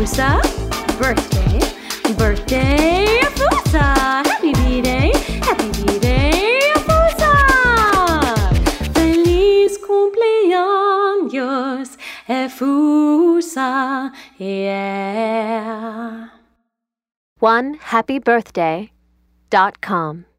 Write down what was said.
Efusa. Birthday, birthday, Efusa. Happy B-Day, Efusa. Feliz cumpleaños, Efusa, yeah. OneHappyBirthday.com